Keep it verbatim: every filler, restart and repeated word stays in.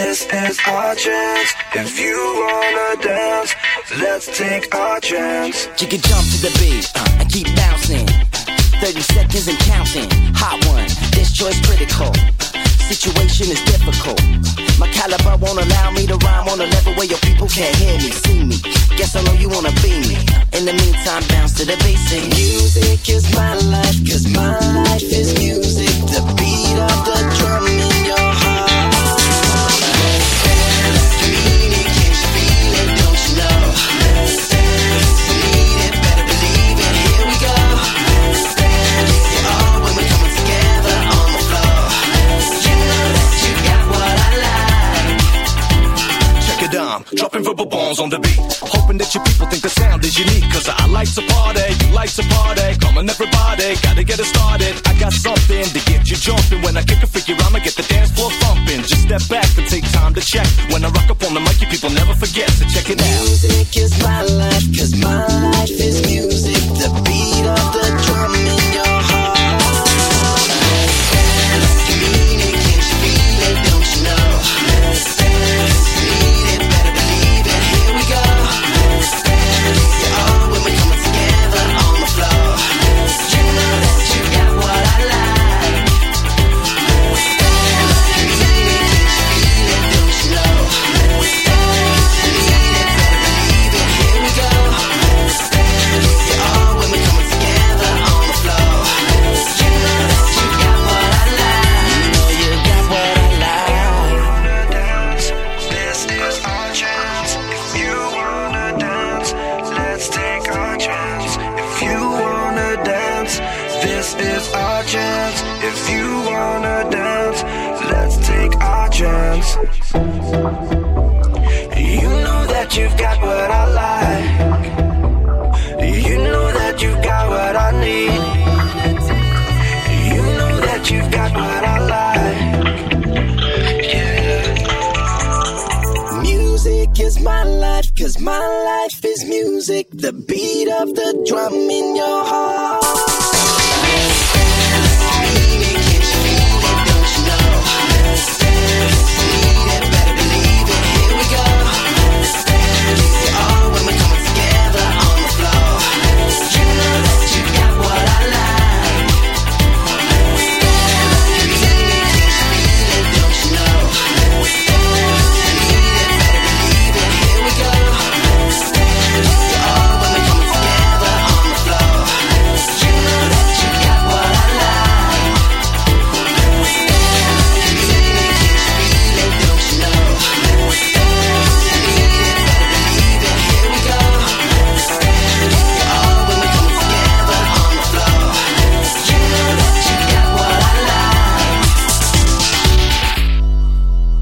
This is our chance. If you wanna dance, let's take our chance. You can jump to the beat uh, and keep bouncing. thirty seconds and counting. Hot one, this choice critical. Situation is difficult. My caliber won't allow me to rhyme on a level where your people can't hear me, see me. Guess I know you wanna be me. In the meantime, bounce to the basic. Music is my life, cause my life is music. The beat of the drum in your heart. Let's mean it, can't you feel it, don't you know? Let's dance, you need it, better believe it, here we go. Let's dance, yeah, oh, when we're coming together on the floor. You know that you got what I like. Check it out, dropping verbal bombs on the beat. Hoping that your people think the sound is unique. Cause I like to party, you like to party. Come on everybody, gotta get it started. I got something to get you jumping. When I kick a freaky rhyme, I get the dance floor thumping. Just step back and take time to check. When I rock up on the mic, you people never forget. So check it out. Music is my life, cause my life is music. The beat of the drum in your heart. Let's mean it, can't you feel it, don't you know? Let's dance, you need it, better believe it, here we go. Let's dance, yeah, oh, when we're coming together on the floor. You know that you got what I like. Let's dance, you need it, can't you feel it, don't you know? Let's dance, you need it, better believe it, here we go. Let's dance, yeah, oh, when we're coming together on the floor. You know that you got what I like. You know you got what I like. Dance, this is our chance. If you wanna dance, let's take our chance. If you wanna dance, this is our chance. If you wanna dance, let's take our chance. You know that you've got what I like. You know that you've got what I need. You know that you've got what I like. Yeah. Music is my life, cause my life is music. The beat of the drum in your heart.